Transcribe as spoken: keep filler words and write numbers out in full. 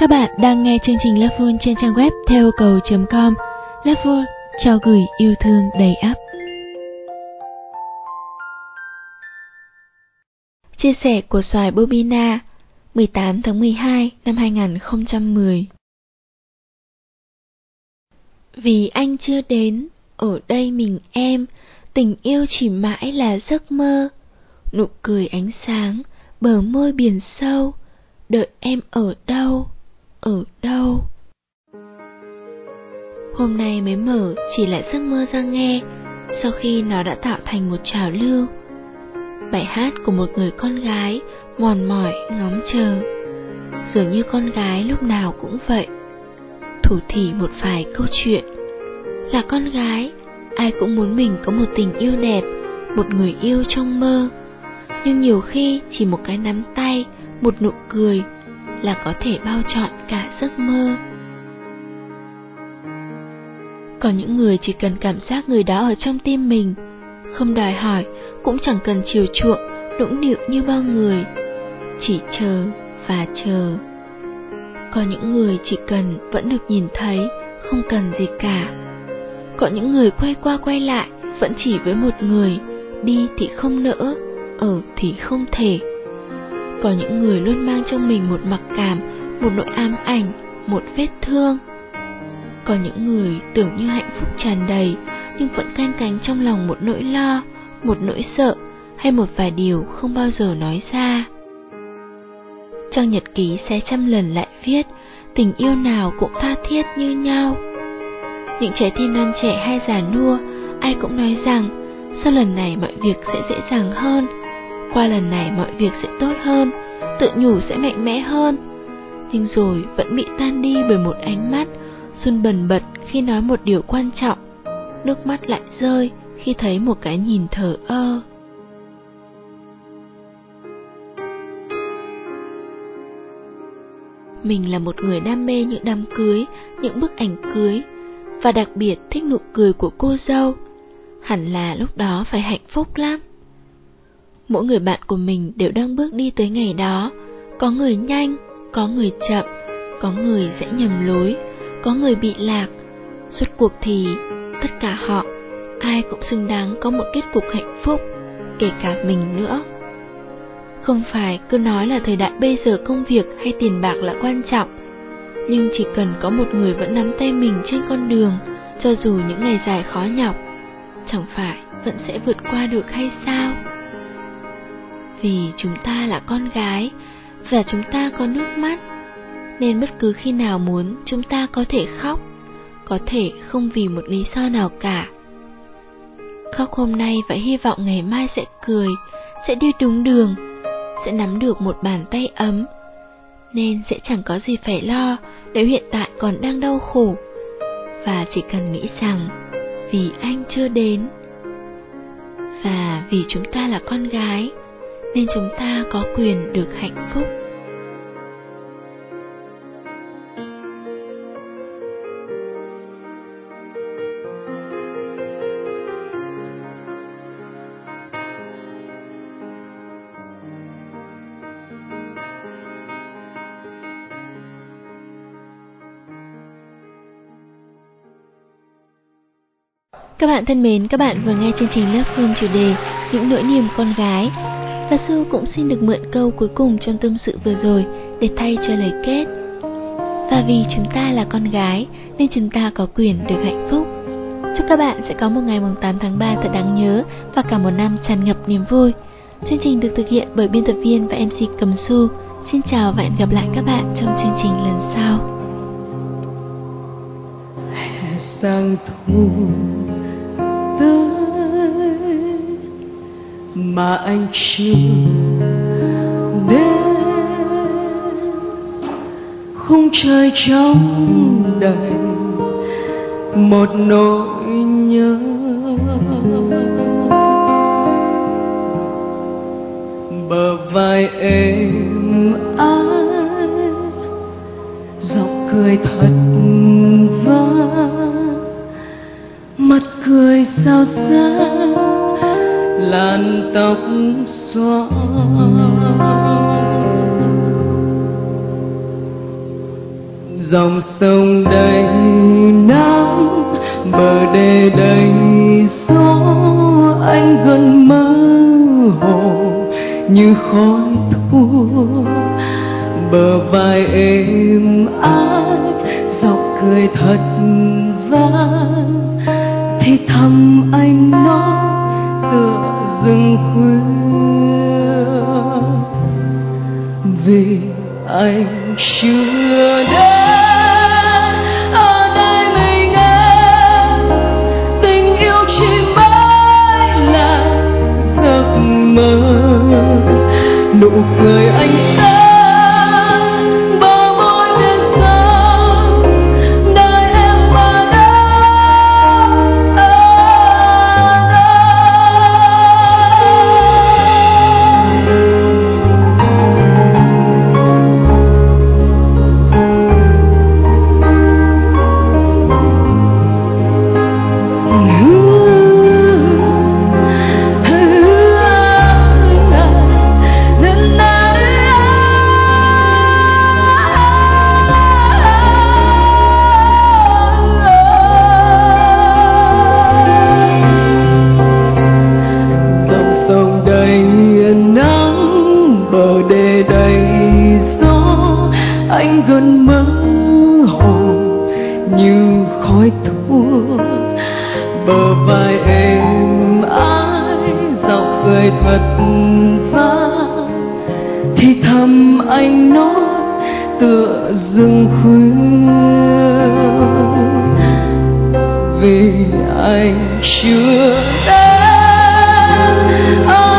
Các bạn đang nghe chương trình Loveful trên trang web theo cầu chấm com. Loveful cho gửi yêu thương đầy ắp. Chia sẻ của xoài Bobina, mười tám tháng mười hai năm hai nghìn không trăm mười. Vì anh chưa đến, ở đây mình em, tình yêu chỉ mãi là giấc mơ. Nụ cười ánh sáng, bờ môi biển sâu, đợi em ở đâu, ở đâu. Hôm nay mới mở chỉ lại giấc mơ ra nghe, sau khi nó đã tạo thành một trào lưu. Bài hát của một người con gái mòn mỏi ngóng chờ. Dường như con gái lúc nào cũng vậy, thủ thỉ một vài câu chuyện. Là con gái, ai cũng muốn mình có một tình yêu đẹp, một người yêu trong mơ. Nhưng nhiều khi chỉ một cái nắm tay, một nụ cười là có thể bao trọn cả giấc mơ. Còn những người chỉ cần cảm giác người đó ở trong tim mình, không đòi hỏi, cũng chẳng cần chiều chuộng, nũng nịu như bao người, chỉ chờ và chờ. Có những người chỉ cần vẫn được nhìn thấy, không cần gì cả. Có những người quay qua quay lại, vẫn chỉ với một người, đi thì không nỡ, ở thì không thể. Có những người luôn mang trong mình một mặc cảm, một nỗi ám ảnh, một vết thương. Có những người tưởng như hạnh phúc tràn đầy, nhưng vẫn canh cánh trong lòng một nỗi lo, một nỗi sợ, hay một vài điều không bao giờ nói ra. Trong nhật ký sẽ trăm lần lại viết, tình yêu nào cũng tha thiết như nhau. Những trái tim non trẻ hay già nua, ai cũng nói rằng, sau lần này mọi việc sẽ dễ dàng hơn, qua lần này mọi việc sẽ tốt hơn, tự nhủ sẽ mạnh mẽ hơn. Nhưng rồi vẫn bị tan đi bởi một ánh mắt, run bần bật khi nói một điều quan trọng, nước mắt lại rơi khi thấy một cái nhìn thờ ơ. Mình là một người đam mê những đám cưới, những bức ảnh cưới, và đặc biệt thích nụ cười của cô dâu. Hẳn là lúc đó phải hạnh phúc lắm. Mỗi người bạn của mình đều đang bước đi tới ngày đó. Có người nhanh, có người chậm, có người sẽ nhầm lối, có người bị lạc. Suốt cuộc thì tất cả họ, ai cũng xứng đáng có một kết cục hạnh phúc, kể cả mình nữa. Không phải cứ nói là thời đại bây giờ công việc hay tiền bạc là quan trọng, nhưng chỉ cần có một người vẫn nắm tay mình trên con đường, cho dù những ngày dài khó nhọc, chẳng phải vẫn sẽ vượt qua được hay sao? Vì chúng ta là con gái, và chúng ta có nước mắt, nên bất cứ khi nào muốn chúng ta có thể khóc, có thể không vì một lý do nào cả. Khóc hôm nay và hy vọng ngày mai sẽ cười, sẽ đi đúng đường, sẽ nắm được một bàn tay ấm, nên sẽ chẳng có gì phải lo nếu hiện tại còn đang đau khổ. Và chỉ cần nghĩ rằng vì anh chưa đến, và vì chúng ta là con gái, nên chúng ta có quyền được hạnh phúc. Các bạn thân mến, các bạn vừa nghe chương trình Loveful chủ đề những nỗi niềm con gái. Và Su cũng xin được mượn câu cuối cùng trong tâm sự vừa rồi để thay cho lời kết. Và vì chúng ta là con gái nên chúng ta có quyền được hạnh phúc. Chúc các bạn sẽ có một ngày mùng tám tháng ba thật đáng nhớ và cả một năm tràn ngập niềm vui. Chương trình được thực hiện bởi biên tập viên và em xê Cầm Su. Xin chào và hẹn gặp lại các bạn trong chương trình lần sau. Hè sang thu tới mà anh chưa đến, khung trời trong đầy một nỗi nhớ. Bờ vai êm ái, giọng cười thật vang, mặt cười sao sáng, làn tóc xõa. dòng sông đầy nắng, bờ đê đầy gió, anh gần mơ hồ như khói thuốc. Bờ vai êm ái, giọng cười thật vang, thì thầm anh nói tựa rừng khuya. Vì anh chưa đến ở nơi mình em, tình yêu chỉ mãi là giấc mơ. Nụ cười anh sẽ gần mơ hồ như khói thuốc. Bờ vai êm ái, giọng cười thật vang, thì thầm anh nói tựa rừng khuya. Vì anh chưa đến